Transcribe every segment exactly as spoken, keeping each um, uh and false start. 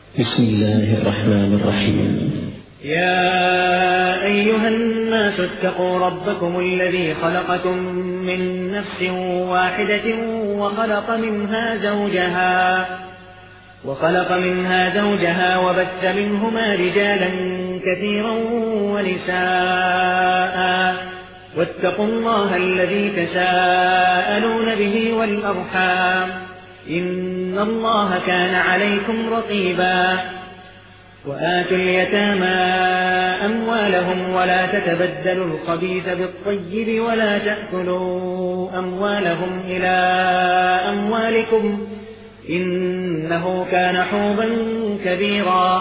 بسم الله الرحمن الرحيم. يا أيها الناس اتقوا ربكم الذي خلقكم من نفس واحدة وخلق منها زوجها وخلق منها زوجها وبث منهما رجالا كثيرا ونساء واتقوا الله الذي تساءلون به والأرحام إن الله كان عليكم رقيبا. وآتوا اليتامى أموالهم ولا تتبدلوا الخبيث بالطيب ولا تأكلوا أموالهم إلى أموالكم إنه كان حوبا كبيرا.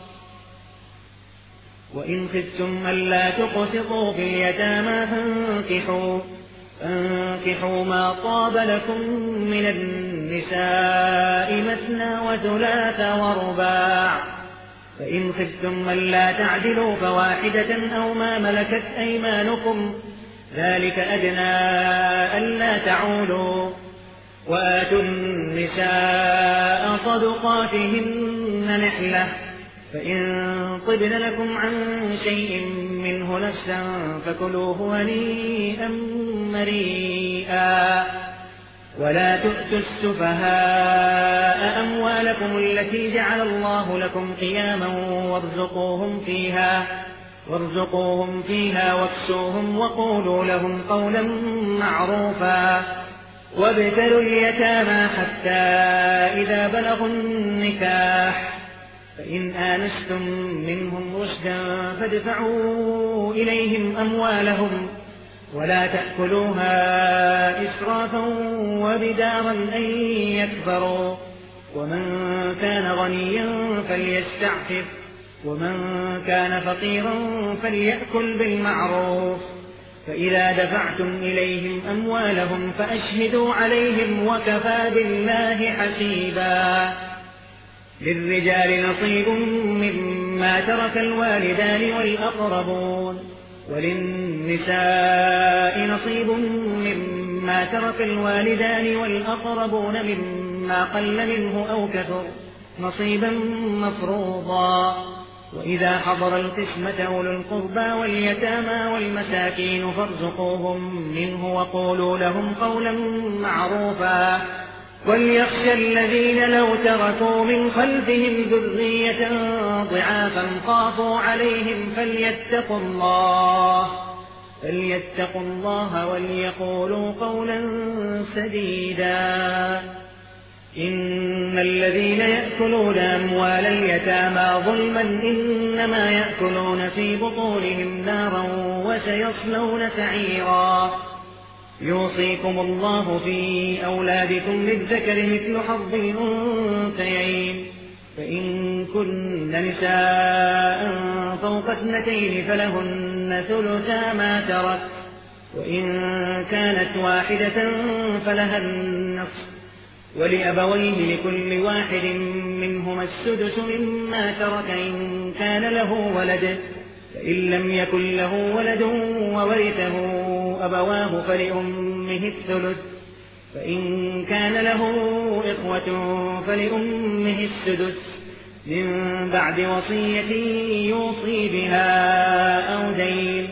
وإن خفتم ألا تقسطوا في اليتامى فانكحوا فانكحوا ما طاب لكم من النساء مثنى وثلاث ورباع، فإن خفتم ألا تعدلوا فواحدة أو ما ملكت أيمانكم ذلك أدنى ألا تعولوا. وآتوا النساء صدقاتهن نحلة، فإن طبن لكم عن شيء منه نفسا فكلوه هنيئا مريئا. ولا تؤتوا السفهاء أموالكم التي جعل الله لكم قياما وارزقوهم فيها وارزقوهم فيها واكسوهم وقولوا لهم قولا معروفا. وابتلوا اليتامى حتى إذا بلغوا النكاح فإن آنستم منهم رشدا فادفعوا إليهم أموالهم ولا تأكلوها إسرافا وبدارا أن يكبروا. ومن كان غنيا فليستعفف ومن كان فقيرا فليأكل بالمعروف. فإذا دفعتم إليهم أموالهم فأشهدوا عليهم وكفى بالله حسيبا. للرجال نصيب مما ترك الوالدان والأقربون وللنساء نصيب مما ترك الوالدان والأقربون مما قل منه أو كثر نصيبا مفروضا. وإذا حضر القسمة أولو القربى واليتامى والمساكين فارزقوهم منه وقولوا لهم قولا معروفا. وليخشى الذين لو تركوا من خلفهم ذرية ضعافا خافوا عليهم فليتقوا الله فليتقوا الله وليقولوا قولا سديدا. إن الذين يأكلون أموال اليتامى ظلما إنما يأكلون في بطونهم نارا وسيصلون سعيرا. يوصيكم الله في أولادكم للذكر مثل حظ الأنثيين، فإن كن نساء فوق اثنتين فلهن ثلثا ما ترك، وإن كانت واحدة فلها النصف، ولأبويه لكل واحد منهما السدس مما ترك إن كان له ولد، فإن لم يكن له ولد وورثه أبواه فلأمه الثلث، فإن كان له إخوة فلأمه السدس من بعد وصية يوصي بها أو دين.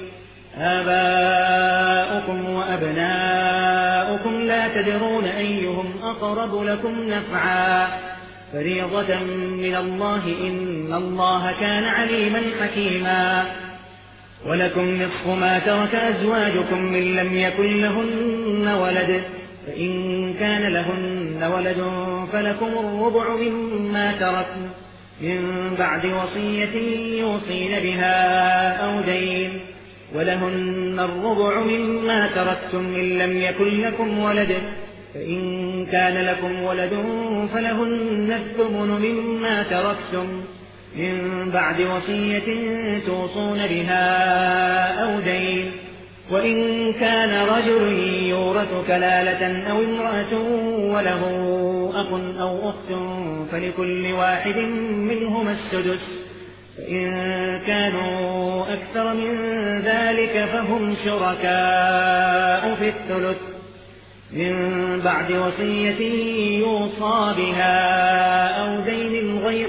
آباؤكم وأبناؤكم لا تدرون أيهم أقرب لكم نفعا فريضة من الله إن الله كان عليما حكيما. ولكم نصف ما ترك أزواجكم إن لم يكن لهن ولد، فإن كان لهن ولد فلكم الربع مما تركن من بعد وصية يوصين بها أو دين، ولهن الربع مما تركتم إن لم يكن لكم ولد، فإن كان لكم ولد فلهن الثمن مما تركتم من بعد وصية توصون بها أو دين. وإن كان رجل يورث كلالة أو امرأة وله أخ أو أخت فلكل واحد منهما السدس، فإن كانوا أكثر من ذلك فهم شركاء في الثلث، من بعد وصية يوصى بها أو دين غير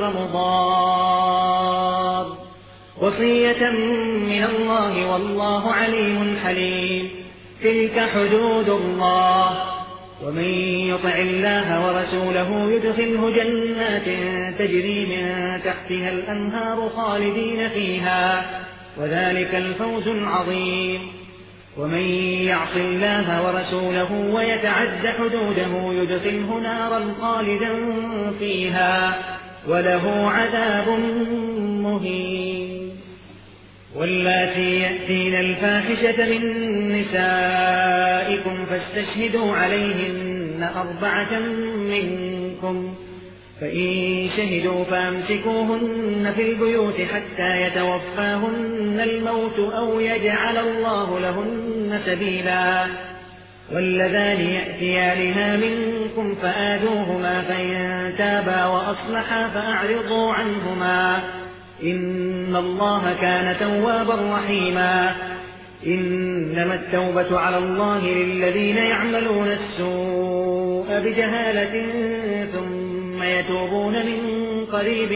مضار، وصية من الله والله عليم حليم. تلك حدود الله، ومن يطع الله ورسوله يدخله جنات تجري من تحتها الأنهار خالدين فيها، وذلك الفوز العظيم. ومن يعص الله ورسوله ويتعد حدوده يدخله نارا خالدا فيها وله عذاب مهين. واللاتي يأتين الفاحشة من نسائكم فاستشهدوا عليهن أربعة منكم، فإن شهدوا فامسكوهن في البيوت حتى يتوفاهن الموت أو يجعل الله لهن سبيلا. واللذان يأتيانها منكم فآذوهما، فإن تابا وأصلحا فأعرضوا عنهما، إن الله كان توابا رحيما. إنما التوبة على الله للذين يعملون السوء بجهالة ثم يتوبون من قريب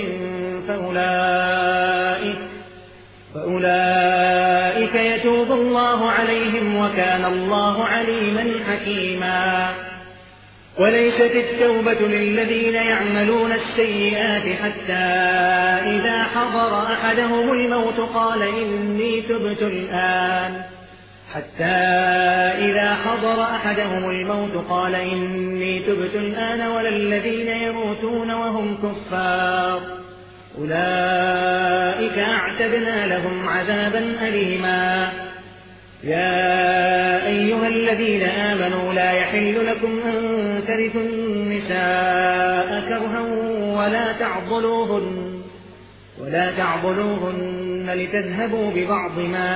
فأولئك, فأولئك يتوب الله عليهم وكان الله عليما حكيما. وليست التوبة للذين يعملون السيئات حتى إذا حضر أحدهم الموت قال إني تبت الآن حتى إذا حضر أحدهم الموت قال إني تبت الآن ولا الذين يموتون وهم كفار، أولئك أعتدنا لهم عذابا أليما. يا أيها الذين آمنوا لا يحل لكم أن ترثوا النساء كرها ولا تعضلوهن, ولا تعضلوهن لتذهبوا ببعض ما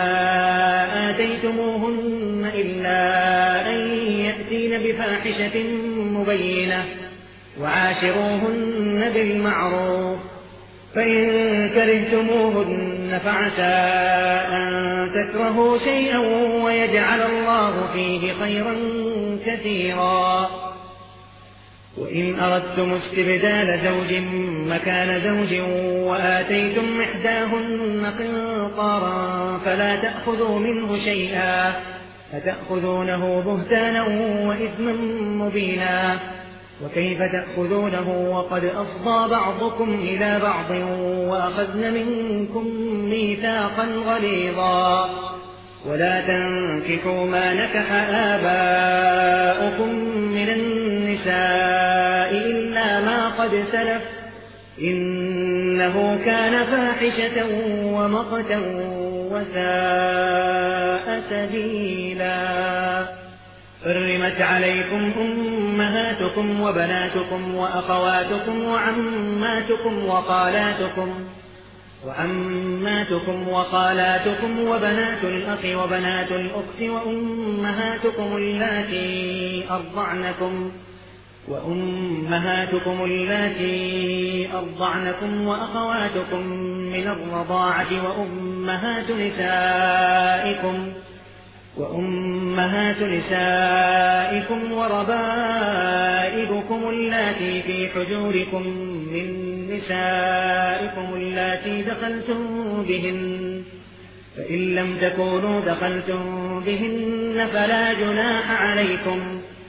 آتيتموهن إلا أن يأتين بفاحشة مبينة، وعاشروهن بالمعروف، فإن كرهتموهن فعسى أن تكرهوا شيئا ويجعل الله فيه خيرا كثيرا. وإن أردتم استبدال زوج مكان زوج وآتيتم إحداهن قنطارا فلا تأخذوا منه شيئا فتأخذونه بهتانا وإثما مبينا. وكيف تأخذونه وقد أفضى بعضكم إلى بعض وأخذن منكم ميثاقا غليظا. ولا تنكحوا ما نكح آباؤكم من النساء إلا ما قد سلف إنه كان فاحشة ومقتا وساء سبيلا. حرمت عليكم أمهاتكم وبناتكم وأخواتكم وعماتكم وخالاتكم وعماتكم وخالاتكم وبنات الأخ وبنات الأخت وأمهاتكم اللاتي أرضعنكم وأمهاتكم اللاتي أرضعنكم وأخواتكم من الرضاعة وأمهات نسائكم وأمهات نسائكم وربائبكم اللاتي في حجوركم من نسائكم اللاتي دخلتم بهن، فإن لم تكونوا دخلتم بهن فلا جناح عليكم.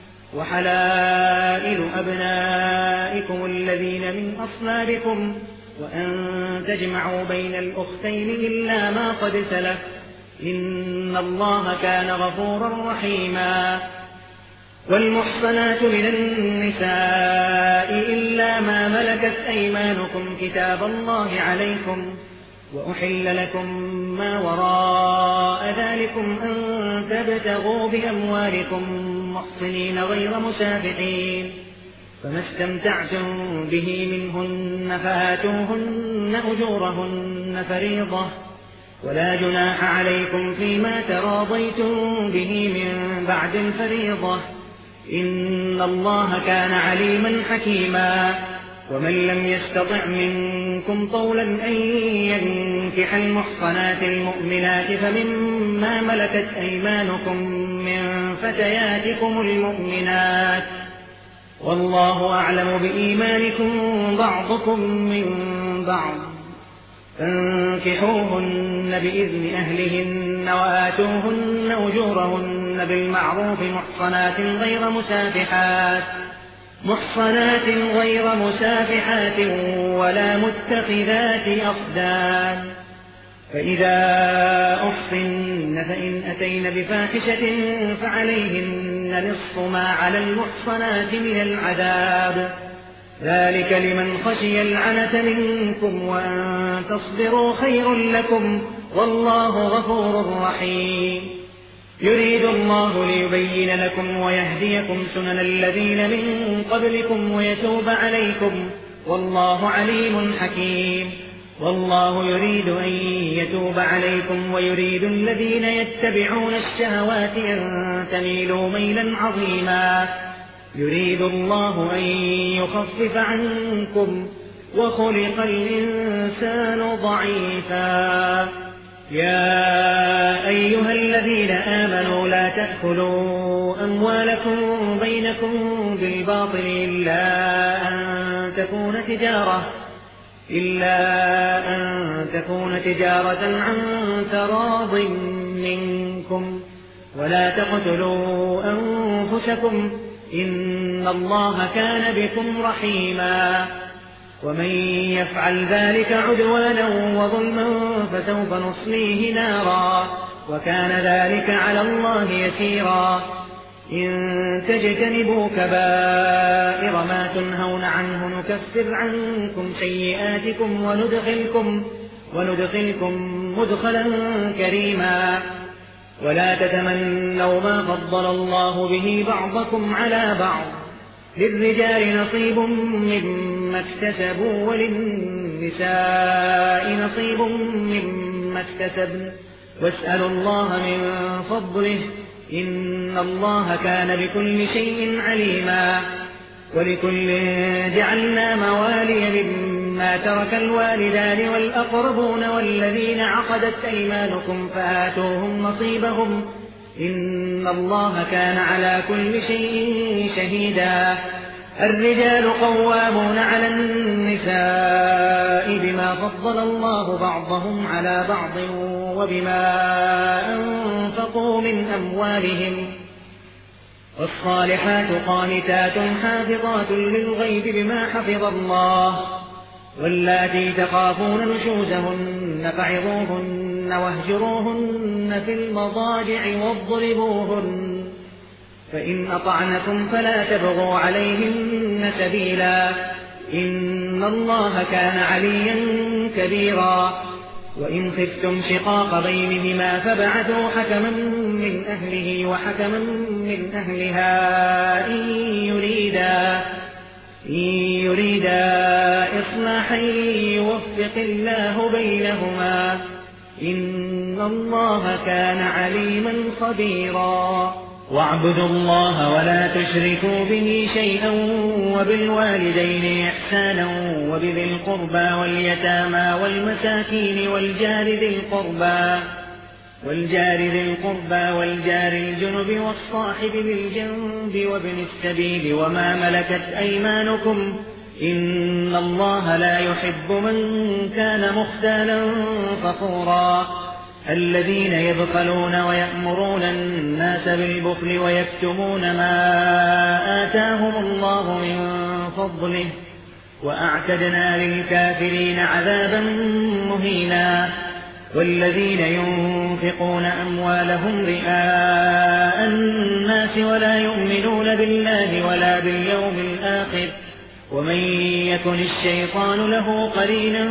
وحلائل أبنائكم الذين من أصلابكم وأن تجمعوا بين الأختين إلا ما قد سلف إن الله كان غفورا رحيما. والمحصنات من النساء إلا ما ملكت أيمانكم كتاب الله عليكم، وأحل لكم ما وراء ذلكم أن تبتغوا بأموالكم محصنين غير مسافحين، فما استمتعتم به منهن فآتوهن أجورهن فريضة، ولا جناح عليكم فيما تراضيتم به من بعد الفريضة إن الله كان عليما حكيما. ومن لم يستطع منكم طولا أن ينكح المحصنات المؤمنات فمما ملكت أيمانكم من فتياتكم المؤمنات والله أعلم بإيمانكم بعضكم من بعض فانكحوهن بإذن أهلهن وآتوهن أجورهن بالمعروف محصنات غير مسافحات محصنات غير مسافحات ولا متخذات أخدان فإذا أحصن فإن أتين بفاحشة فعليهن نصف ما على المحصنات من العذاب ذلك لمن خشي العنة منكم وأن تصبروا خير لكم والله غفور رحيم يريد الله ليبين لكم ويهديكم سنن الذين من قبلكم ويتوب عليكم والله عليم حكيم والله يريد أن يتوب عليكم ويريد الذين يتبعون الشهوات أن تميلوا ميلا عظيما يريد الله أن يخفف عنكم وخلق الإنسان ضعيفا يا أيها الذين آمنوا لا تأكلوا أموالكم بينكم بالباطل إلا أن تكون تجارة إلا أن تكون تجارة عن تراض منكم ولا تقتلوا أنفسكم إن الله كان بكم رحيما ومن يفعل ذلك عدوانا وظلما فسوف نصليه نارا وكان ذلك على الله يسيرا إن تجتنبوا كبائر ما تنهون عنه نكفر عنكم سيئاتكم وندخلكم, وندخلكم مدخلا كريما ولا تتمنوا ما فضل الله به بعضكم على بعض للرجال نصيب مما اكتسبوا وللنساء نصيب مما اكتسبن واسألوا الله من فضله إن الله كان بكل شيء عليما ولكل جعلنا موالي مما ترك الوالدان والأقربون والذين عقدت أيمانكم فآتوهم نصيبهم إن الله كان على كل شيء شهيدا الرجال قوامون على النساء بما فضل الله بعضهم على بعض وبما أنفقوا من أموالهم والصالحات قانتات حافظات للغيب بما حفظ الله واللاتي تخافون نشوزهن فعظوهن واهجروهن في المضاجع واضربوهن فإن أطعنكم فلا تبغوا عليهن سبيلا إن الله كان عليا كبيرا وإن خفتم شقاق بينهما فابعثوا حكما من أهله وحكما من أهلها إن يريدا, إن يريدا إصلاحا يوفق الله بينهما إن الله كان عليما خبيرا واعبدوا الله ولا تشركوا به شيئا وبالوالدين إحسانا وبذي القربى واليتامى والمساكين والجار ذي القربى والجار ذي القربى والجار الجنب والصاحب بالجنب وابن السبيل وما ملكت أيمانكم إن الله لا يحب من كان مختالا فخورا الذين يبخلون ويأمرون الناس بالبخل ويكتمون ما آتاهم الله من فضله وأعتدنا للكافرين عذابا مهينا والذين ينفقون أموالهم رئاء الناس ولا يؤمنون بالله ولا باليوم الآخر ومن يكن الشيطان له قرينا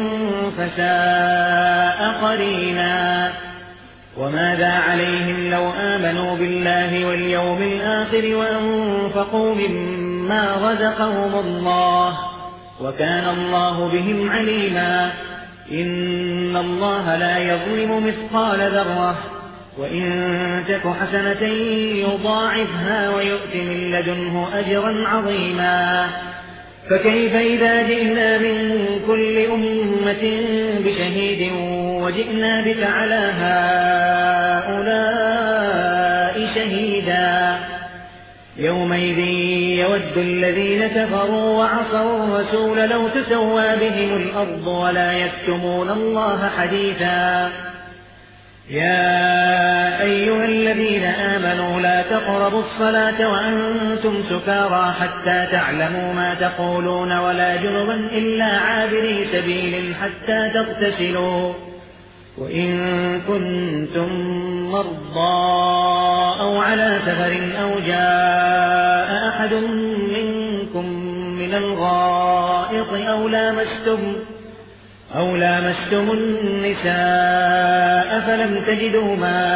فساء قرينا وماذا عليهم لو آمنوا بالله واليوم الآخر وأنفقوا مما رزقهم الله وكان الله بهم عليما إن الله لا يظلم مثقال ذرة وإن تك حسنة يضاعفها ويؤت من لدنه أجرا عظيما فكيف إذا جئنا من كل أمة بشهيد وجئنا بك على هؤلاء شهيدا يومئذ يود الذين كفروا وعصوا الرسول لو تسوى بهم الأرض ولا يكتمون الله حديثا. يا أيها الذين آمنوا لا تقربوا الصلاة وأنتم سكارى حتى تعلموا ما تقولون ولا جنبا إلا عابري سبيل حتى تغتسلوا، وإن كنتم مرضى أو على سفر أو جاء أحد منكم من الغائط أو لامستم أو لامستم النساء فلم تجدوا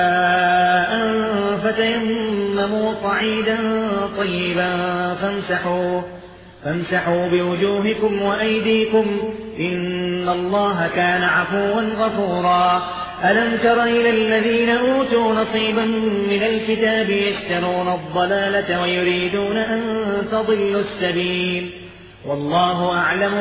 ماء فتيمموا صعيدا طيبا فامسحوا, فامسحوا بوجوهكم وأيديكم إن الله كان عفوا غفورا. ألم تر إلى الذين أوتوا نصيبا من الكتاب يشترون الضلالة ويريدون أن تضلوا السبيل، والله أعلم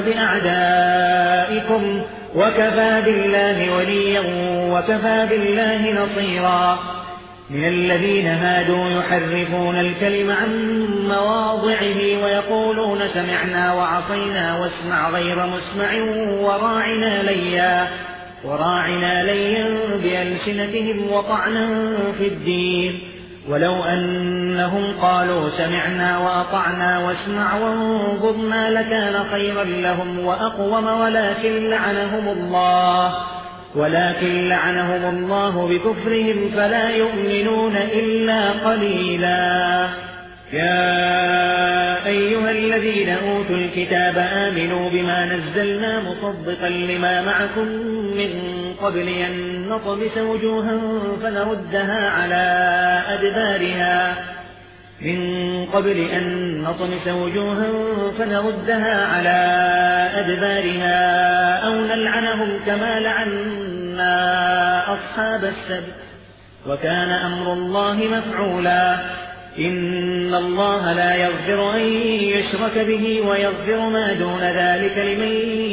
بأعدائكم وكفى بالله وليا وكفى بالله نصيرا. من الذين هادوا يحرفون الكلم عن مواضعه ويقولون سمعنا وعصينا واسمع غير مسمع وراعنا ليا وراعنا ليا بألسنتهم وطعنا في الدين، ولو أنهم قالوا سمعنا وأطعنا واسمع وانظرنا لكان خيرا لهم وأقوم ولكن لعنهم الله ولكن لعنهم الله بكفرهم فلا يؤمنون إلا قليلا. يا أيها الذين أوتوا الكتاب آمنوا بما نزلنا مصدقا لما معكم من قبل أن نطمس وجوها فنردها على أدبارها من قبل أن نطمس وجوها فنردها على أدبارها أو نلعنهم كما لعنا أصحاب السبت وكان أمر الله مفعولا. إن الله لا يغفر أن يشرك به ويغفر ما دون ذلك لمن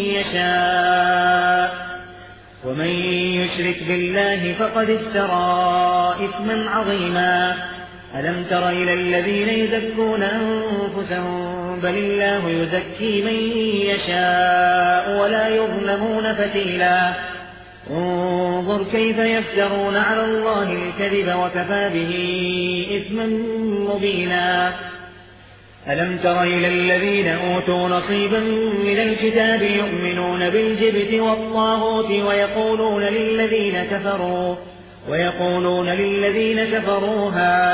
يشاء، ومن يشرك بالله فقد افترى إثما عظيما. ألم تر إلى الذين يزكون أنفسهم بل الله يزكي من يشاء ولا يظلمون فتيلا. انظر كيف يفترون على الله الكذب وكفى به إثما مبينا. ألم تر إلى الذين أوتوا نصيبا من الكتاب يؤمنون بالجبت والطاغوت ويقولون للذين كفروا ويقولون للذين كفروا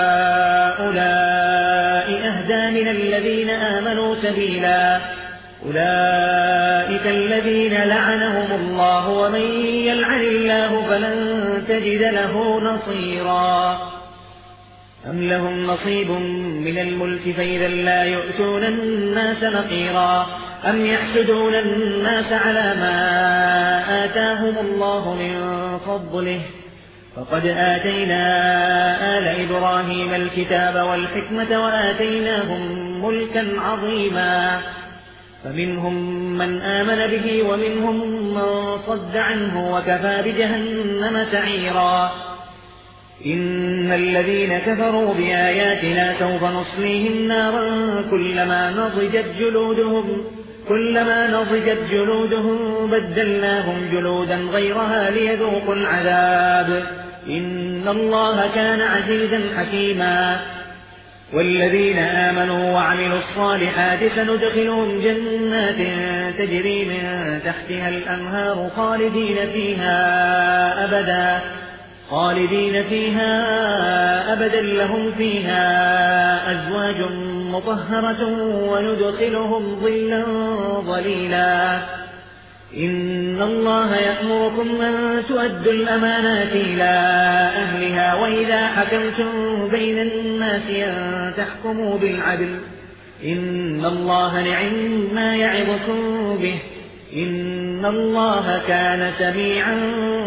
هؤلاء أهدى من الذين آمنوا سبيلا. أولئك الذين لعنهم الله ومن يلعن الله فلن تجد له نصيرا. أم لهم نصيب من الملك فإذا لا يؤتون الناس نقيرا. أم يحسدون الناس على ما آتاهم الله من فضله فقد آتينا آل إبراهيم الكتاب والحكمة وآتيناهم ملكا عظيما. فمنهم من آمن به ومنهم من صد عنه وكفى بجهنم سعيرا. إن الذين كفروا بآياتنا سوف نصليهم نارا كلما نضجت جلودهم كلما نضجت جلودهم بدلناهم جلودا غيرها ليذوقوا العذاب إن الله كان عزيزا حكيما. والذين آمنوا وعملوا الصالحات سندخلهم جنات تجري من تحتها الأنهار خالدين فيها أبدا خالدين فيها أبدا لهم فيها أزواج مطهرة وندخلهم ظلا ظليلا. إن الله يأمركم أن تؤدوا الأمانات إلى أهلها وإذا حكمتم بين الناس أن تحكموا بالعدل إن الله نعم ما يعظكم به إن الله كان سميعا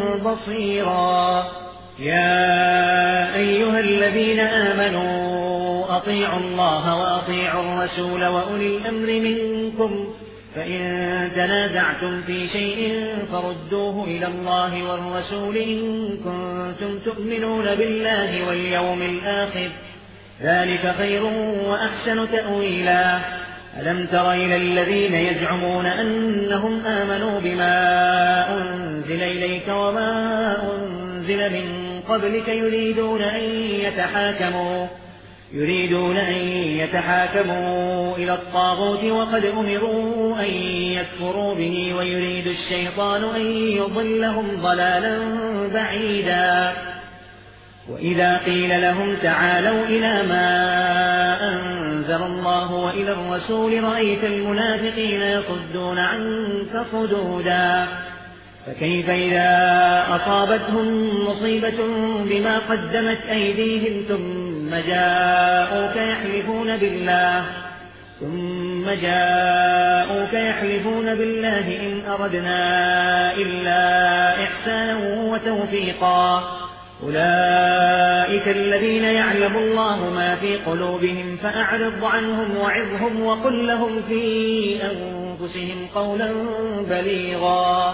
بصيرا. يا أيها الذين آمنوا أطيعوا الله وأطيعوا الرسول وأولي الأمر منكم فإن تنازعتم في شيء فردوه إلى الله والرسول إن كنتم تؤمنون بالله واليوم الآخر ذلك خير وأحسن تأويلا. ألم تر إلى الذين يزعمون أنهم آمنوا بما أنزل إليك وما أنزل من قبلك يريدون أن يتحاكموا يريدون أن يتحاكموا إلى الطاغوت وقد أمروا أن يكفروا به ويريد الشيطان أن يضلهم ضلالا بعيدا. وإذا قيل لهم تعالوا إلى ما أنزل الله وإلى الرسول رأيت المنافقين يصدون عنك صدودا. فكيف إذا أصابتهم مصيبة بما قدمت أيديهم ثم جاءوك يحلفون بالله ثم جاءوك يحلفون بالله إن أردنا إلا إحسانا وتوفيقا. أولئك الذين يعلم الله ما في قلوبهم فأعرض عنهم وعظهم وقل لهم في أنفسهم قولا بليغا.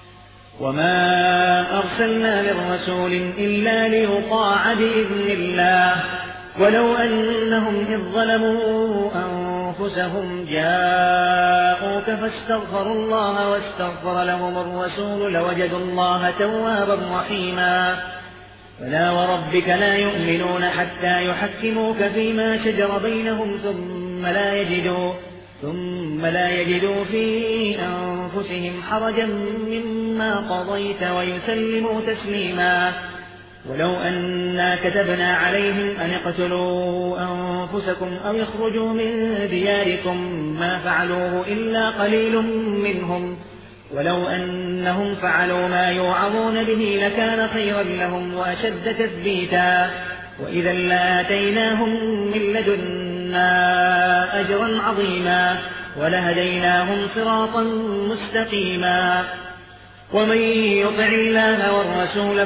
وما أرسلنا من رسول إلا ليطاع بإذن الله ولو أنهم إذ ظلموا أنفسهم جاءوك فاستغفروا الله واستغفر لهم الرسول لوجدوا الله توابا رحيما. فلا وربك لا يؤمنون حتى يحكموك فيما شجر بينهم ثم لا يجدوا ثم لا يجدوا في أنفسهم حرجا مما قضيت ويسلموا تسليما. ولو أنا كتبنا عليهم أن اقتلوا أنفسكم أو اخرجوا من دياركم ما فعلوه إلا قليل منهم ولو أنهم فعلوا ما يوعظون به لكان خيرا لهم وأشد تثبيتا. وإذا لآتيناهم من لدنا أجرا عظيما ولهديناهم صراطا مستقيما. ومن يطع الله والرسول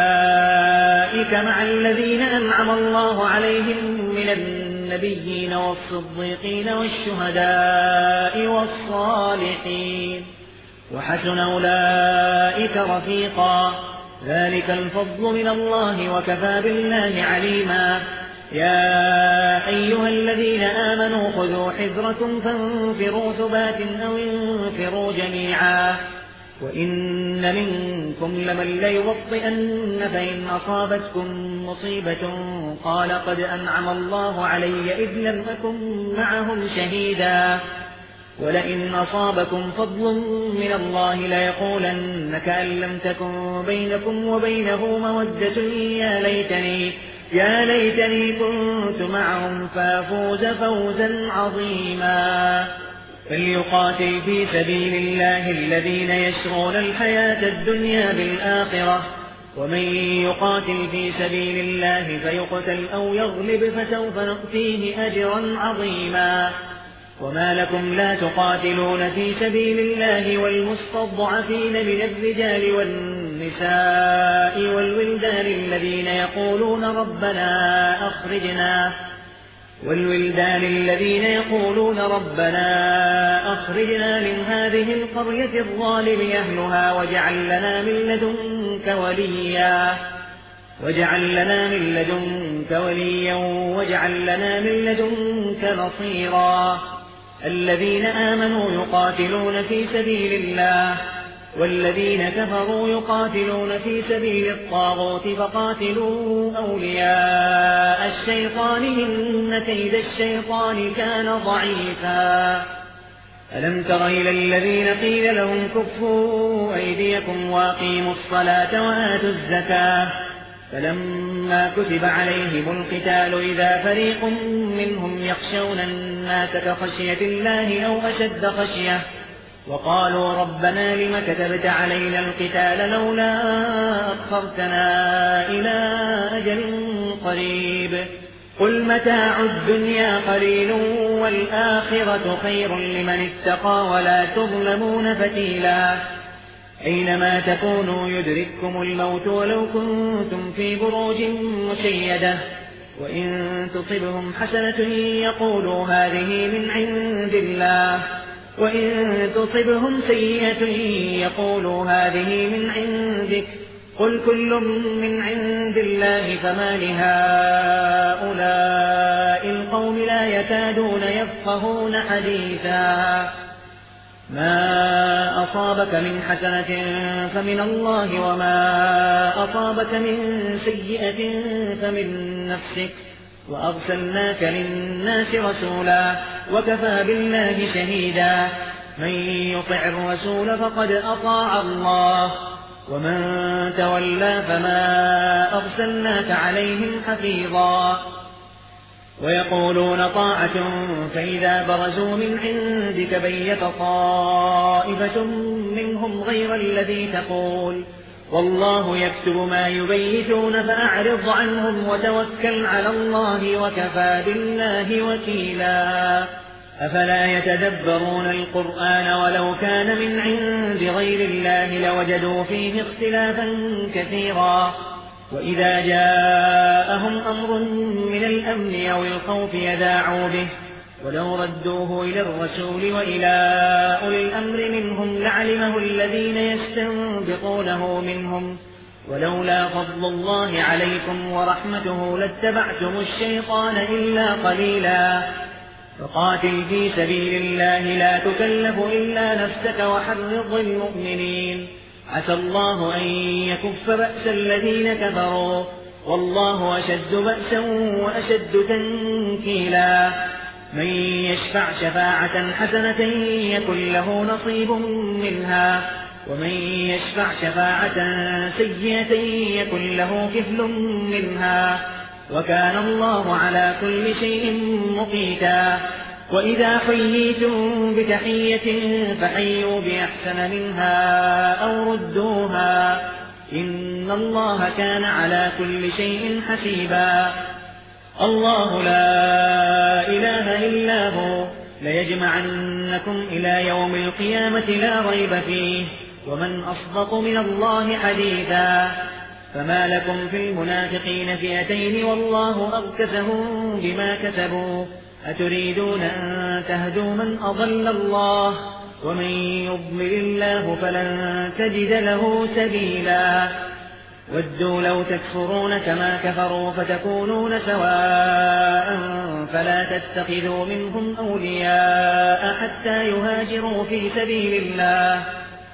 فأولئك مع الذين أنعم الله عليهم من النبيين والصديقين والشهداء والصالحين وحسن أولئك رفيقا. ذلك الفضل من الله وكفى بالله عليما. يا أيها الذين آمنوا خذوا حذركم فانفروا ثبات أو انفروا جميعا. وإن منكم لمن ليبطئن فإن أصابتكم مصيبة قال قد أنعم الله علي إذ لم أكن معهم شهيدا. ولئن أصابكم فضل من الله ليقولن كأن لم تكن بينكم وبينه مودة يا ليتني يا ليتني كنت معهم فافوز فوزا عظيما. فليقاتل في سبيل الله الذين يشرون الحياة الدنيا بالآخرة ومن يقاتل في سبيل الله فيقتل أو يغلب فسوف نؤتيه أجرا عظيما. وما لكم لا تقاتلون في سبيل الله والمستضعفين من الرجال والنساء والولدان الذين يقولون ربنا أخرجنا والولدان الذين يقولون ربنا أخرجنا من هذه القرية الظالم أهلها واجعل لنا من لدنك وليا واجعل لنا من لدنك وليا واجعل لنا من لدنك نصيرا. الذين آمنوا يقاتلون في سبيل الله والذين كفروا يقاتلون في سبيل الطاغوت فقاتلوا أولياء الشيطان إن كيد الشيطان كان ضعيفا. ألم تر إلى الذين قيل لهم كفوا أيديكم وأقيموا الصلاة وآتوا الزكاة فلما كتب عليهم القتال إذا فريق منهم يخشون الناس كخشية الله أو أشد خشية وقالوا ربنا لم كتبت علينا القتال لولا أخرتنا إلى أجل قريب قل متاع الدنيا قليل والآخرة خير لمن اتقى ولا تظلمون فتيلا. أينما تكونوا يدرككم الموت ولو كنتم في بروج مشيدة وإن تصبهم حسنة يقولوا هذه من عند الله وإن تصبهم سيئة يقولوا هذه من عندك قل كل من عند الله فما لهؤلاء القوم لا يكادون يفقهون حديثا ما أصابك من حسنة فمن الله وما أصابك من سيئة فمن نفسك وأرسلناك للناس رسولا وكفى بالله شهيدا من يطع الرسول فقد أطاع الله ومن تولى فما أرسلناك عليهم حفيظا ويقولون طاعة فإذا برزوا من عندك بيت طائفة منهم غير الذي تقول والله يكتب ما يبيتون فأعرض عنهم وتوكل على الله وكفى بالله وكيلا أفلا يتدبرون القرآن ولو كان من عند غير الله لوجدوا فيه اختلافا كثيرا وإذا جاءهم أمر من الأمن أو الخوف يذاعوا به ولو ردوه إلى الرسول وإلى أولي الأمر منهم لعلمه الذين يستنبطونه منهم ولولا فضل الله عليكم ورحمته لاتبعتم الشيطان إلا قليلا فقاتل في سبيل الله لا تكلف إلا نفسك وحرض المؤمنين عسى الله أن يكف بأس الذين كفروا والله أشد بأسا وأشد تنكيلا من يشفع شفاعة حسنة يكن له نصيب منها ومن يشفع شفاعة سيئة يكن له كفل منها وكان الله على كل شيء مقيتا وإذا حييتم بتحية فحيوا بأحسن منها أو ردوها إن الله كان على كل شيء حسيبا الله لا إله إلا هو ليجمعنكم إلى يوم القيامة لا ريب فيه ومن أصدق من الله حديثا فما لكم في المنافقين فئتين والله أركسهم بما كسبوا أتريدون أن تهدوا من أضل الله ومن يضلل الله فلن تجد له سبيلا ودوا لو تكفرون كما كفروا فتكونون سواء فلا تتخذوا منهم أولياء حتى يهاجروا في سبيل الله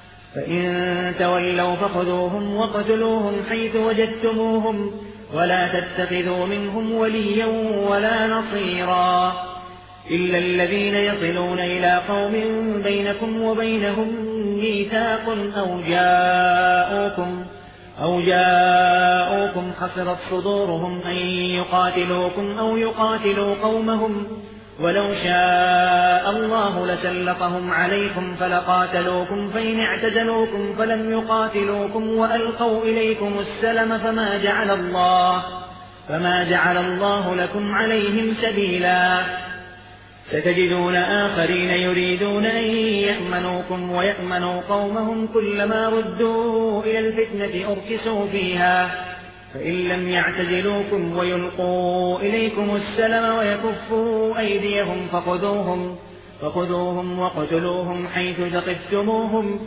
فإن تولوا فخذوهم وقتلوهم حيث وجدتموهم ولا تتخذوا منهم وليا ولا نصيرا إلا الذين يصلون إلى قوم بينكم وبينهم ميثاق أو جاءوكم أو جاءوكم حصرت صدورهم أن يقاتلوكم أو يقاتلوا قومهم ولو شاء الله لسلطهم عليكم فلقاتلوكم فإن اعتزلوكم فلم يقاتلوكم وألقوا إليكم السلم فما جعل الله فما جعل الله لكم عليهم سبيلا ستجدون آخرين يريدون أن يأمنوكم ويأمنوا قومهم كلما ردوا إلى الفتنة أركسوا فيها فإن لم يعتزلوكم ويلقوا إليكم السلم ويكفوا أيديهم فخذوهم فخذوهم وقتلوهم حيث ثقفتموهم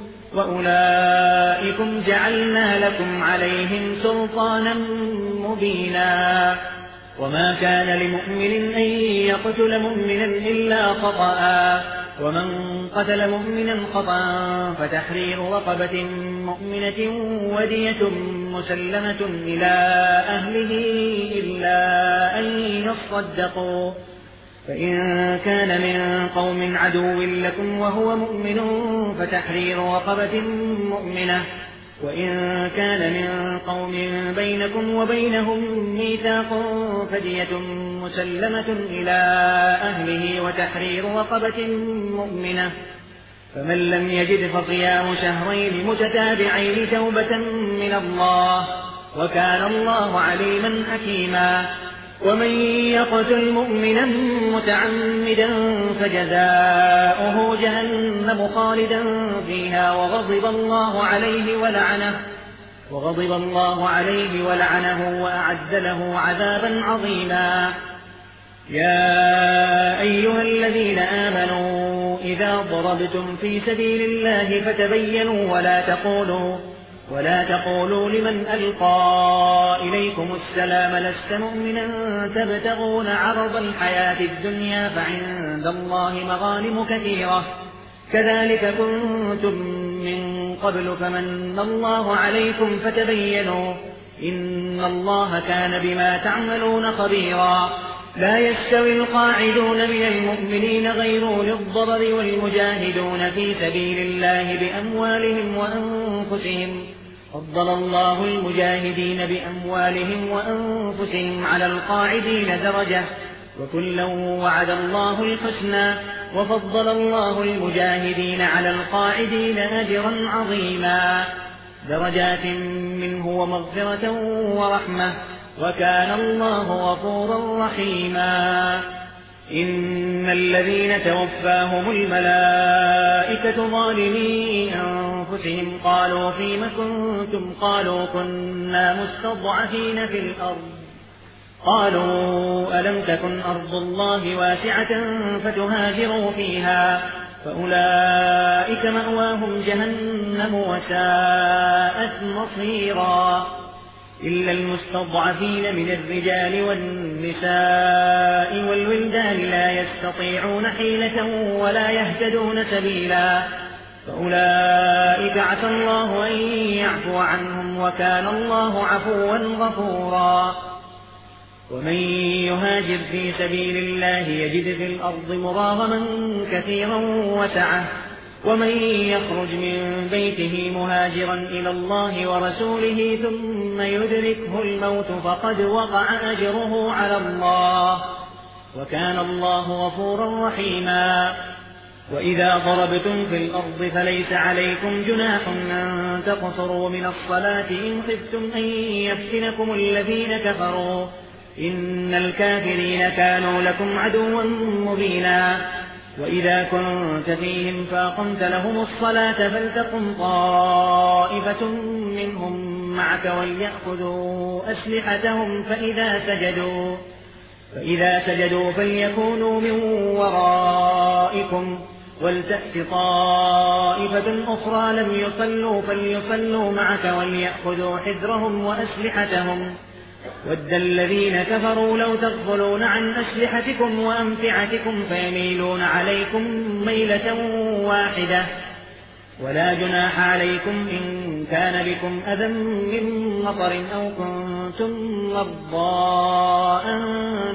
وأولئكم جعلنا لكم عليهم سلطانا مبينا وما كان لمؤمن أن يقتل مؤمنا إلا خطأ ومن قتل مؤمنا خطأ فتحرير رقبة مؤمنة ودية مسلمة إلى أهله إلا أن يصدقوا فإن كان من قوم عدو لكم وهو مؤمن فتحرير رقبة مؤمنة وإن كان من قوم بينكم وبينهم ميثاق فدية مسلمة إلى أهله وتحرير رقبة مؤمنة فمن لم يجد فصيام شهرين متتابعين توبة من الله وكان الله عليما حكيما ومن يقتل مؤمنا متعمدا فجزاؤه جهنم خالدا فيها وغضب الله عليه ولعنه وغضب الله عليه ولعنه وأعد له عذابا عظيما يا أيها الذين آمنوا إذا ضربتم في سبيل الله فتبينوا ولا تقولوا ولا تقولوا لمن ألقى إليكم السلام لست مؤمنا تبتغون عرض الحياة الدنيا فعند الله مغانم كثيرة كذلك كنتم من قبل فمن الله عليكم فتبينوا إن الله كان بما تعملون خبيرا. لا يستوي القاعدون من المؤمنين غير أولي الضرر والمجاهدون في سبيل الله بأموالهم وأنفسهم فضل الله المجاهدين بأموالهم وأنفسهم على القاعدين درجة وكلا وعد الله الحسنى وفضل الله المجاهدين على القاعدين أجرا عظيما درجات منه ومغفرة ورحمة وكان الله غفورا رحيما. إن الذين توفاهم الملائكة ظالمي أنفسهم قالوا فيم كنتم قالوا كنا مستضعفين في الأرض قالوا ألم تكن أرض الله واسعة فتهاجروا فيها فأولئك مأواهم جهنم وساءت مصيرا. إلا المستضعفين من الرجال والنساء والولدان لا يستطيعون حيلة ولا يهتدون سبيلا فأولئك عسى الله أن يعفو عنهم وكان الله عفوا غفورا. ومن يهاجر في سبيل الله يجد في الأرض مراغما كثيرا وسعة ومن يخرج من بيته مهاجرا إلى الله ورسوله ثم يدركه الموت فقد وقع أجره على الله وكان الله غفورا رحيما. وإذا ضربتم في الأرض فليس عليكم جناح أن تقصروا من الصلاة إن خفتم أن يفتنكم الذين كفروا إن الكافرين كانوا لكم عدوا مبينا. وإذا كنت فيهم فأقمت لهم الصلاة فلتقم طائفة منهم معك وليأخذوا أسلحتهم فإذا سجدوا, فإذا سجدوا فليكونوا من ورائكم ولتأت طائفة أخرى لم يصلوا فليصلوا معك وليأخذوا حذرهم وأسلحتهم ود الذين كفروا لو تغفلون عن أسلحتكم وأمتعتكم فيميلون عليكم ميلة واحدة ولا جناح عليكم إن كان بكم أذى من مطر أو كنتم مرضى أن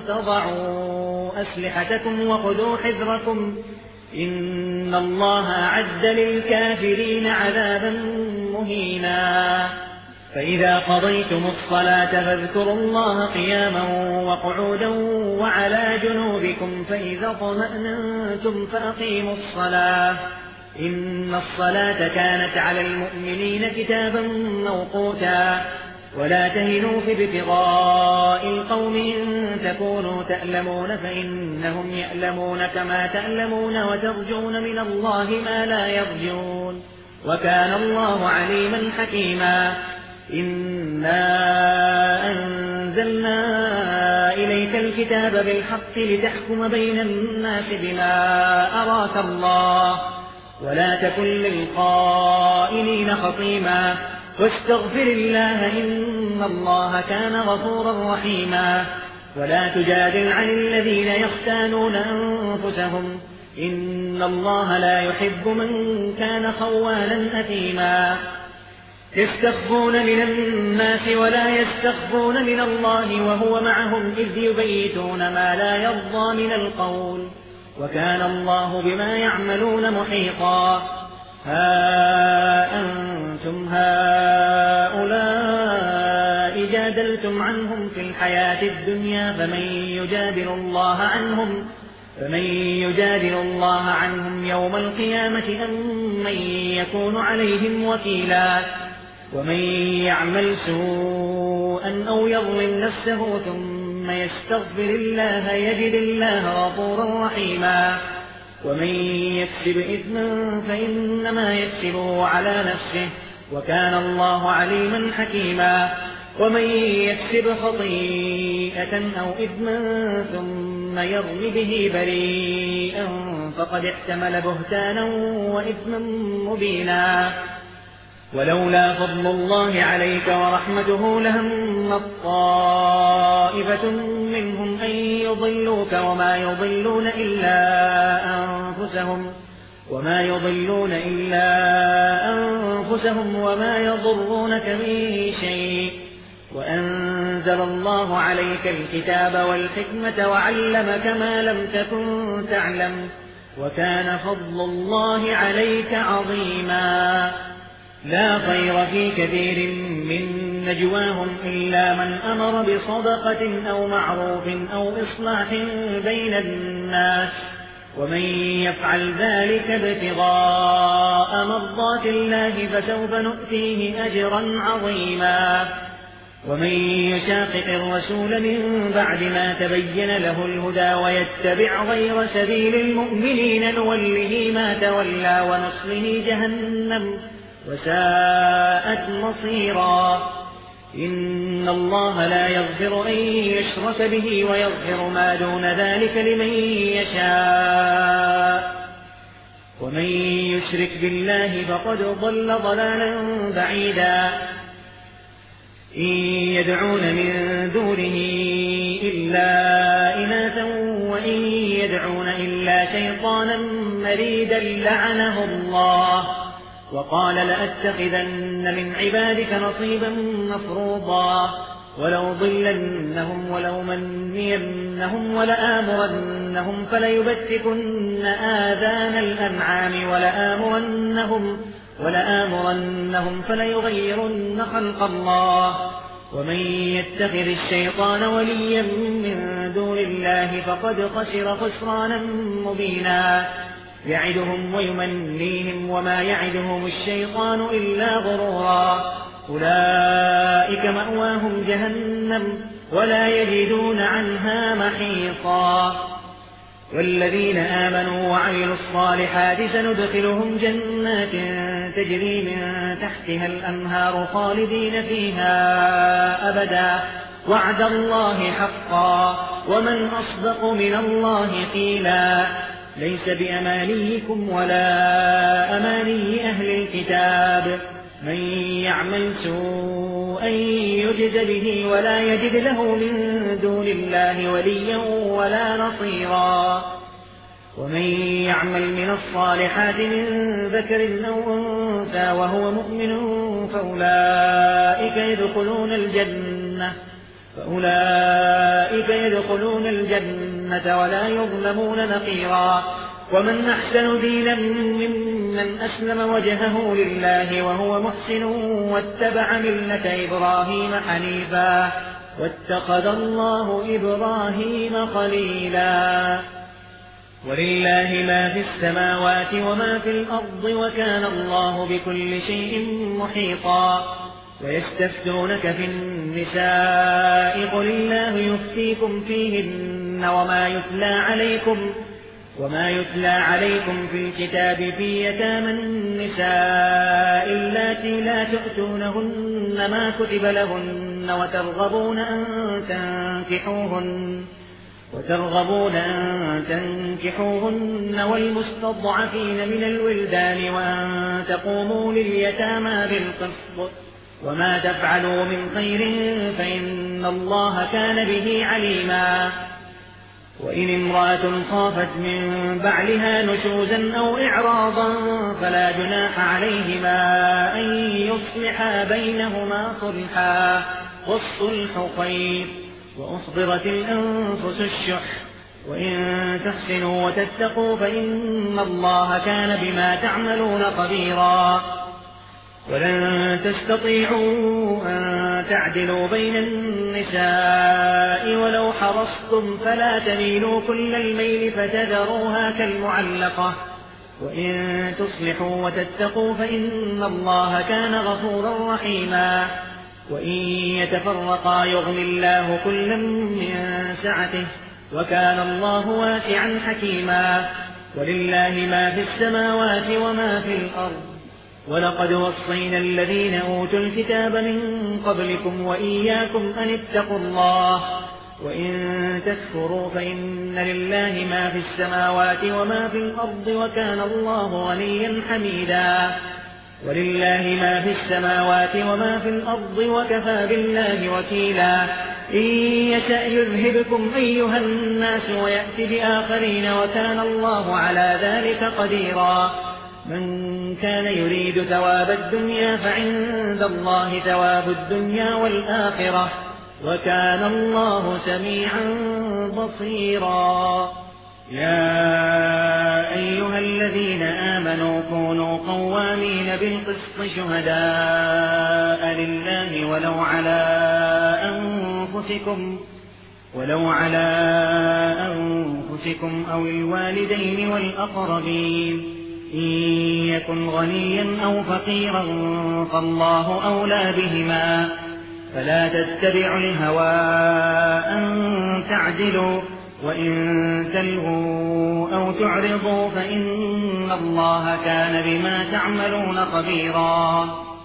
تضعوا أسلحتكم وخذوا حذركم إن الله أعد للكافرين عذابا مهينا. فإذا قضيتم الصلاة فاذكروا الله قياما وقعودا وعلى جنوبكم فإذا اطمأننتم فأقيموا الصلاة إن الصلاة كانت على المؤمنين كتابا موقوتا. ولا تهنوا في ابتغاء القوم إن تكونوا تألمون فإنهم يألمون كما تألمون وترجون من الله ما لا يرجون وكان الله عليما حكيما. إنا أنزلنا إليك الكتاب بالحق لتحكم بين الناس بما أراك الله ولا تكن للخائنين خصيما واستغفر الله إن الله كان غفورا رحيما. ولا تجادل عن الذين يختانون أنفسهم إن الله لا يحب من كان خوانا أثيما. يستخفون من الناس ولا يستخفون من الله وهو معهم إذ يبيتون ما لا يرضى من القول وكان الله بما يعملون محيطا. ها أنتم هؤلاء جادلتم عنهم في الحياة الدنيا فمن يجادل الله عنهم فمن يجادل الله عنهم يوم القيامة أم من يكون عليهم وكيلا. ومن يعمل سوءا أو يظلم نفسه ثم يستغفر الله يجد الله غفورا رحيما. ومن يكسب إثما فإنما يكسبه على نفسه وكان الله عليما حكيما. ومن يكسب خطيئة أو إثما ثم يرم به بريئا فقد احتمل بهتانا وإثما مبينا. ولولا فضل الله عليك ورحمته لهم طائفة منهم أن يضلوك وما يضلون إلا أنفسهم وما يضلون إلا أنفسهم وما يضرونك من شيء وأنزل الله عليك الكتاب والحكمة وعلمك ما لم تكن تعلم وكان فضل الله عليك عظيما. لا خير في كثير من نجواهم إلا من أمر بصدقة أو معروف أو إصلاح بين الناس ومن يفعل ذلك ابتغاء مرضات الله فسوف نؤتيه أجرا عظيما. ومن يشاقق الرسول من بعد ما تبين له الهدى ويتبع غير سبيل المؤمنين نوله ما تولى ونصله جهنم وساءت مصيرا. إن الله لا يغفر أن يشرك به ويغفر ما دون ذلك لمن يشاء ومن يشرك بالله فقد ضل ضلالا بعيدا. إن يدعون من دونه إلا إناثا وإن يدعون إلا شيطانا مريدا لعنه الله وقال لأتخذن من عبادك نصيبا مفروضا ولو ضلنهم ولو منينهم ولآمرنهم فليبتكن آذان الأنعام ولآمرنهم ولآمرنهم فليغيرن خلق الله ومن يتخذ الشيطان وليا من دون الله فقد خسر خسرانا مبينا. يعدهم ويمنيهم وما يعدهم الشيطان إلا غرورا. أولئك مأواهم جهنم ولا يجدون عنها محيصا. والذين آمنوا وعملوا الصالحات سندخلهم جنات تجري من تحتها الأنهار خالدين فيها أبدا وعد الله حقا ومن أصدق من الله قيلا. ليس بأمانيكم ولا أماني أهل الكتاب من يعمل سوءا يجز به ولا يجد له من دون الله وليا ولا نصيرا. ومن يعمل من الصالحات من ذكر أو أنثى وهو مؤمن فأولئك يدخلون الجنة فأولئك يدخلون الجنة ولا يظلمون نقيرا. ومن أحسن دينا ممن أسلم وجهه لله وهو محسن واتبع ملة إبراهيم حنيفا واتخذ الله إبراهيم خليلا. ولله ما في السماوات وما في الأرض وكان الله بكل شيء محيطا. ويستفتونك في النساء قل الله يفتيكم فيهن وما يتلى عليكم وما يتلى عليكم في الكتاب في يتامى النساء اللاتي لا تؤتونهن ما كتب لهن وترغبون أن تنكحوهن وترغبون أن تنكحوهن والمستضعفين من الولدان وأن تقوموا لليتامى بالقسط وما تفعلوا من خير فإن الله كان به عليما. وإن امرأة خافت من بعلها نشوزا أو إعراضا فلا جناح عليهما أن يصلحا بينهما صلحا والصلح خير وأحضرت الأنفس الشح وإن تحسنوا وتتقوا فإن الله كان بما تعملون خبيرا. ولن تستطيعوا أن تعدلوا بين النساء ولو حرصتم فلا تميلوا كل الميل فتذروها كالمعلقة وإن تصلحوا وتتقوا فإن الله كان غفورا رحيما. وإن يتفرقا يغني الله كلا من سعته وكان الله واسعا حكيما. ولله ما في السماوات وما في الأرض ولقد وصينا الذين أوتوا الكتاب من قبلكم وإياكم أن اتقوا الله وإن تكفروا فإن لله ما في السماوات وما في الأرض وكان الله غنيا حميدا. ولله ما في السماوات وما في الأرض وكفى بالله وكيلا إن يشأ يذهبكم أيها الناس ويأتي بآخرين وكان الله على ذلك قديرا من كان يريد ثواب الدنيا فعند الله ثواب الدنيا والآخرة وكان الله سميعا بصيرا يا أيها الذين آمنوا كونوا قوامين بالقسط شهداء لله ولو على أنفسكم ولو على أنفسكم أو الوالدين والأقربين إن يكن غنيا أو فقيرا فالله أولى بهما فلا تتبعوا الهوى أن تعدلوا وإن تلووا أو تعرضوا فإن الله كان بما تعملون خبيرا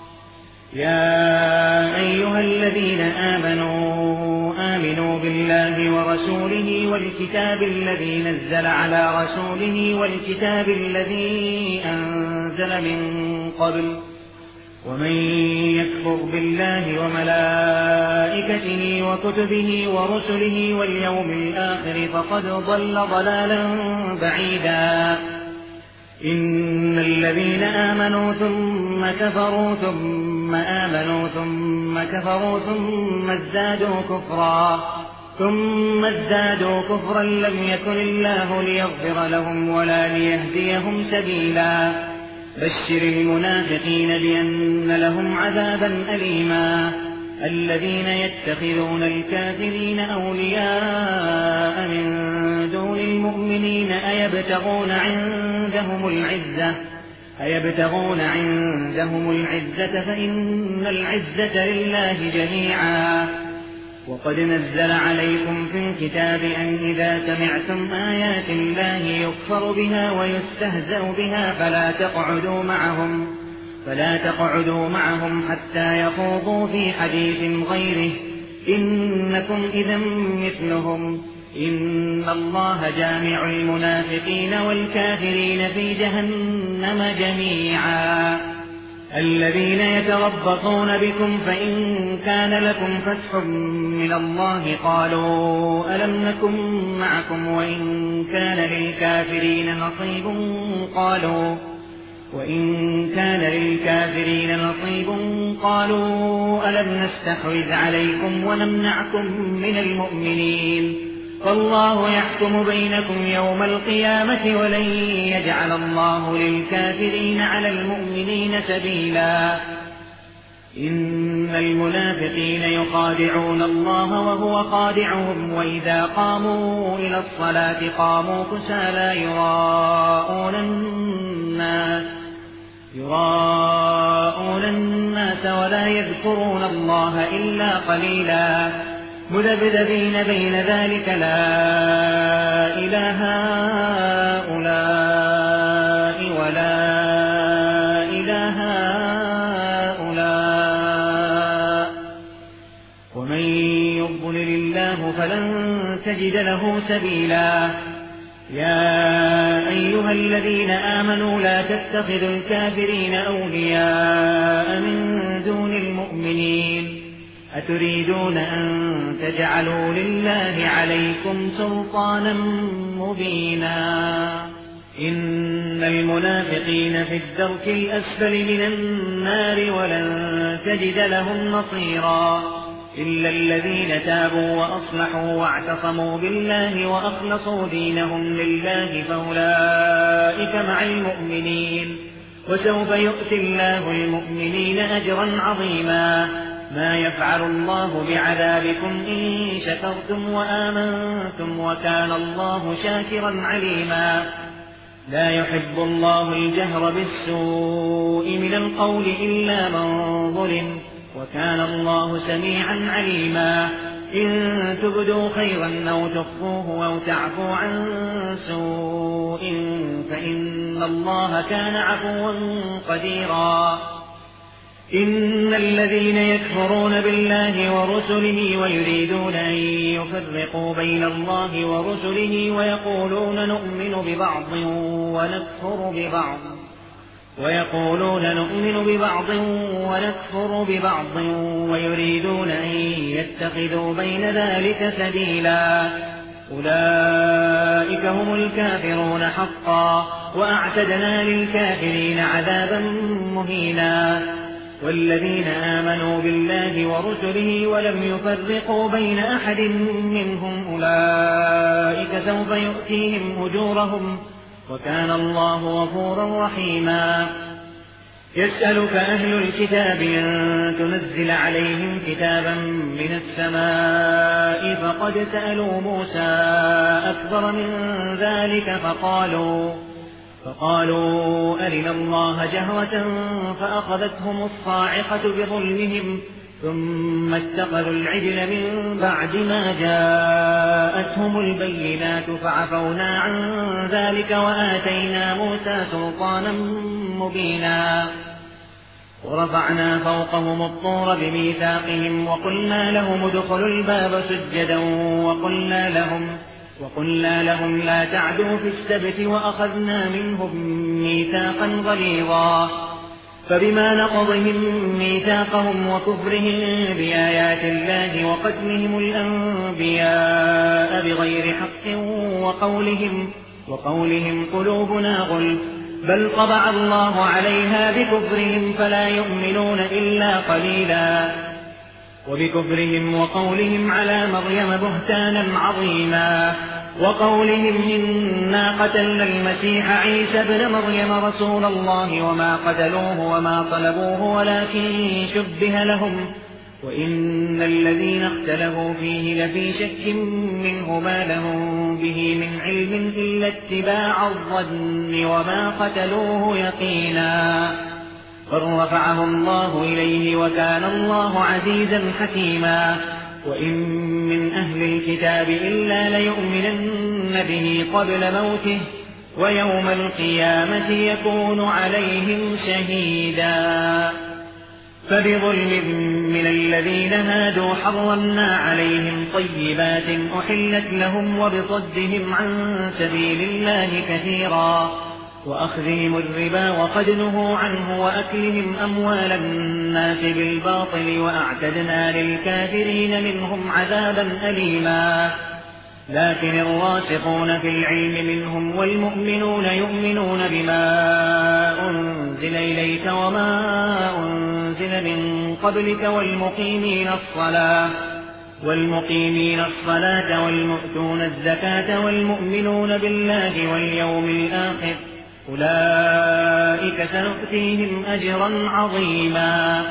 يا أيها الذين آمنوا آمنوا بالله ورسوله والكتاب الذي نزل على رسوله والكتاب الذي أنزل من قبل ومن يكفر بالله وملائكته وكتبه ورسله واليوم الآخر فقد ضل ضلالا بعيدا إن الذين آمنوا ثم كفروا ثم آمنوا ثم كفروا ثم ازدادوا كفرا ثم ازدادوا كفرا لم يكن الله ليغفر لهم ولا ليهديهم سبيلا بشر المنافقين بأن لهم عذابا أليما الذين يتخذون الكافرين أولياء من دون المؤمنين أيبتغون عندهم العزة أيبتغون عندهم العزة فإن العزة لله جميعا وقد نزل عليكم في الكتاب أن إذا سمعتم آيات الله يكفر بها ويستهزأ بها فلا تقعدوا معهم فلا تقعدوا معهم حتى يخوضوا في حديث غيره إنكم إذا مثلهم إن الله جامع المنافقين والكافرين في جهنم جميعا الذين يتربصون بكم فإن كان لكم فتح من الله قالوا ألم نكن معكم وإن كان للكافرين نصيب قالوا وإن كان للكافرين نصيب قالوا ألم نستحوذ عليكم ونمنعكم من المؤمنين فالله يحكم بينكم يوم القيامة ولن يجعل الله للكافرين على المؤمنين سبيلا إن المنافقين يخادعون الله وهو خادعهم وإذا قاموا إلى الصلاة قاموا كسالى يراءون الناس يراءون الناس ولا يذكرون الله إلا قليلا مذبذبين بين ذلك لا إله هؤلاء ولا إله هؤلاء ومن يضلل الله فلن تجد له سبيلا يا أيها الذين آمنوا لا تتخذوا الكافرين أولياء من دون المؤمنين أتريدون أن تجعلوا لله عليكم سلطانا مبينا إن المنافقين في الدرك الأسفل من النار ولن تجد لهم نصيرا إلا الذين تابوا وأصلحوا واعتصموا بالله وأخلصوا دينهم لله فأولئك مع المؤمنين وسوف يؤتي الله المؤمنين أجرا عظيما ما يفعل الله بعذابكم إن شكرتم وآمنتم وكان الله شاكرا عليما لا يحب الله الجهر بالسوء من القول إلا من ظلم وكان الله سميعا عليما إن تبدوا خيرا أو تخفوه أو تعفوا عن سوء فإن الله كان عفوا قديرا إن الذين يكفرون بالله ورسله ويريدون أن يفرقوا بين الله ورسله ويقولون نؤمن ببعض ونكفر ببعض ويقولون نؤمن ببعض ونكفر ببعض ويريدون أن يتخذوا بين ذلك سبيلا أولئك هم الكافرون حقا وأعتدنا للكافرين عذابا مهينا والذين آمنوا بالله ورسله ولم يفرقوا بين أحد منهم أولئك سوف يؤتيهم أجورهم وكان الله غفورا رحيما يسألك أهل الكتاب أن تنزل عليهم كتابا من السماء فقد سألوا موسى أكبر من ذلك فقالوا فقالوا أرنا الله جهرة فأخذتهم الصاعقة بظلمهم ثم اتخذوا العجل من بعد ما جاءتهم البينات فعفونا عن ذلك وآتينا موسى سلطانا مبينا ورفعنا فوقهم الطور بميثاقهم وقلنا لهم ادخلوا الباب سجدا وقلنا لهم وقلنا لهم لا تعدوا في السبت وأخذنا منهم ميثاقا غليظا فبما نقضهم ميثاقهم وكفرهم بآيات الله وقتلهم الأنبياء بغير حق وقولهم, وقولهم قلوبنا غلف بل طبع الله عليها بكفرهم فلا يؤمنون إلا قليلا وبكفرهم وقولهم على مريم بهتانا عظيما وقولهم إنا قتلنا المسيح عيسى ابن مريم رسول الله وما قتلوه وما طلبوه ولكن شبه لهم وإن الذين اختلفوا فيه لفي شك منه ما لهم به من علم إلا اتباع الظن وما قتلوه يقينا بل رفعه الله إليه وكان الله عزيزا حكيما وإن من أهل الكتاب إلا ليؤمنن به قبل موته ويوم القيامة يكون عليهم شهيدا فبظلم من الذين هادوا حرمنا عليهم طيبات أحلت لهم وبصدهم عن سبيل الله كثيرا وأخذهم الربا وقد نهوا عنه وأكلهم أموال الناس بالباطل وأعتدنا للكافرين منهم عذابا أليما لكن الراسخون في العلم منهم والمؤمنون يؤمنون بما أنزل إليك وما أنزل من قبلك والمقيمين الصلاة والمقيمين الصلاة والمؤتون الزكاة والمؤمنون بالله واليوم الآخر أولئك سنؤتيهم أجرا عظيما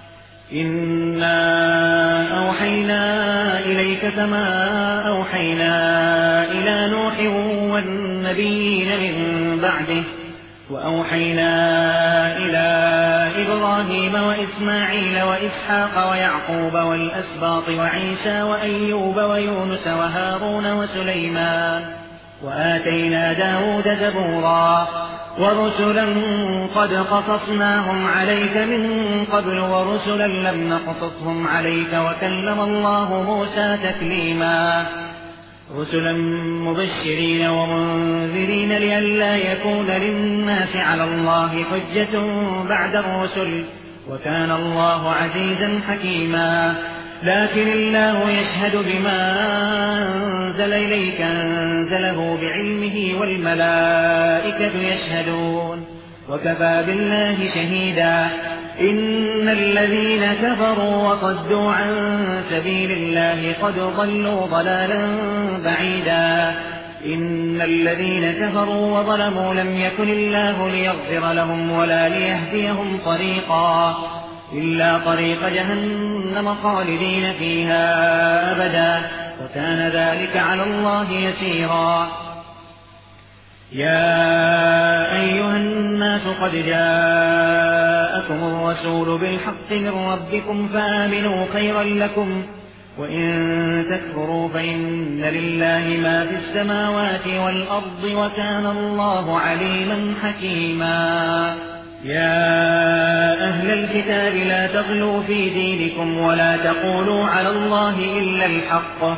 إنا أوحينا إليك كما أوحينا إلى نوح والنبيين من بعده وأوحينا إلى إبراهيم وإسماعيل وإسحاق ويعقوب والأسباط وعيسى وأيوب ويونس وهارون وسليمان وآتينا داود زبورا ورسلا قد قصصناهم عليك من قبل ورسلا لم نقصصهم عليك وكلم الله موسى تكليما رسلا مبشرين ومنذرين لئلا يكون للناس على الله حجة بعد الرسل وكان الله عزيزا حكيما لكن الله يشهد بما أنزل إليك أنزله بعلمه والملائكة يشهدون وكفى بالله شهيدا إن الذين كفروا وصدوا عن سبيل الله قد ضلوا ضلالا بعيدا إن الذين كفروا وظلموا لم يكن الله ليغفر لهم ولا ليهديهم طريقا إلا طريق جهنم خالدين فيها أبدا وكان ذلك على الله يسيرا يا أيها الناس قد جاءكم الرسول بالحق من ربكم فآمنوا خيرا لكم وإن تكفروا فإن لله ما في السماوات والأرض وكان الله عليما حكيما يا أهل الكتاب لا تغلوا في دينكم ولا تقولوا على الله إلا الحق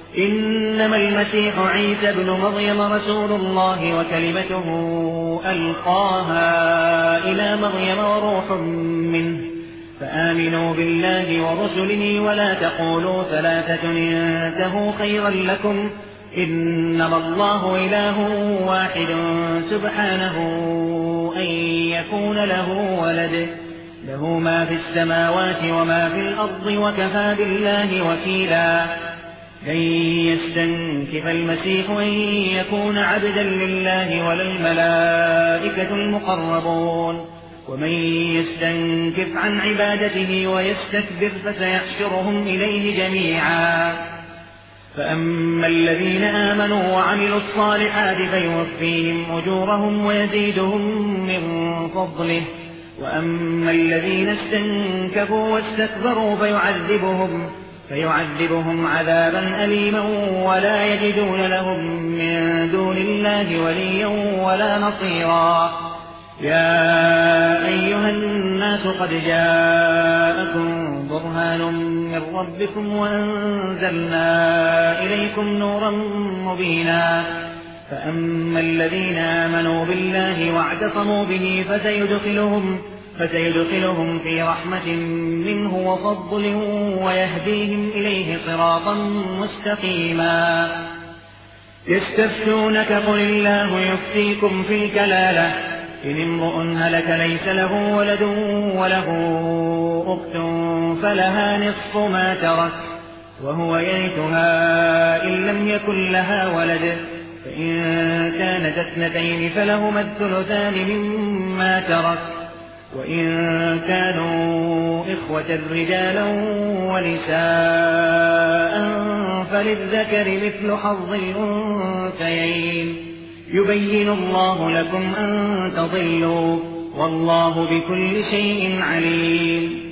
إنما المسيح عيسى ابن مريم رسول الله وكلمته ألقاها إلى مريم وروح منه فآمنوا بالله ورسله ولا تقولوا ثلاثة انتهوا خيرا لكم إنما الله إله واحد سبحانه أن يكون له ولد له ما في السماوات وما في الأرض وكفى بالله وكيلا لن يستنكف المسيح أن يكون عبدا لله ولا الملائكة المقربون ومن يستنكف عن عبادته ويستكبر فسيحشرهم إليه جميعا فأما الذين آمنوا وعملوا الصالحات فيوفيهم أجورهم ويزيدهم من فضله وأما الذين استنكفوا واستكبروا فيعذبهم فيعذبهم عذابا أليما ولا يجدون لهم من دون الله وليا ولا نصيرا يا أيها الناس قد جاءكم برهان من ربكم وأنزلنا إليكم نورا مبينا فأما الذين آمنوا بالله واعتصموا به فسيدخلهم فسيدخلهم في رحمة منه وفضل ويهديهم إليه صراطا مستقيما يستفتونك قل الله يفتيكم في الكلالة إن امرؤ هلك ليس له ولد وله أخت فلها نصف ما ترك وهو يرثها إن لم يكن لها ولد فإن كانت اثنتين فلهما الثلثان مما ترك وإن كانوا إخوة رجالا ونساء فللذكر مثل حظ الأنثيين يبين الله لكم أن تضلوا والله بكل شيء عليم